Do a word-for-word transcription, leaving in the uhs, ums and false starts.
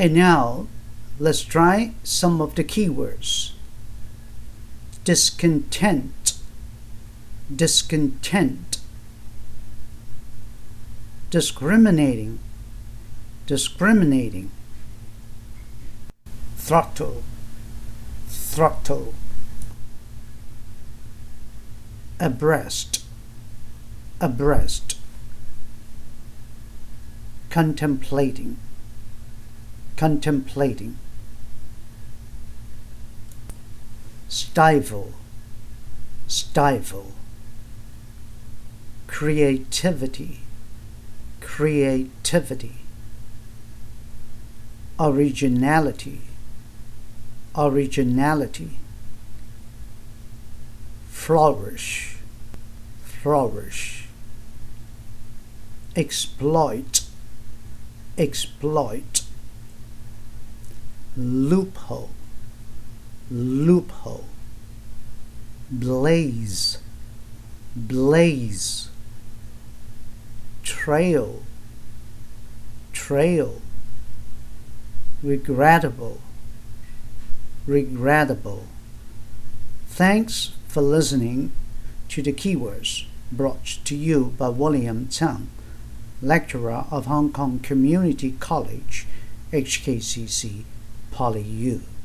And now, let's try some of the keywords. Discontent, discontent. Discriminating, discriminating. Throttle, throttle. Abreast, abreast. Contemplating, contemplating. Stifle, stifle. Creativity, creativity. Originality, originality. Flourish, flourish. Exploit, exploit. Loophole, loophole. Blaze, blaze. Trail, trail. Regrettable, regrettable. Thanks for listening to the keywords brought to you by William Tsang, lecturer of Hong Kong Community College, H K C C, PolyU.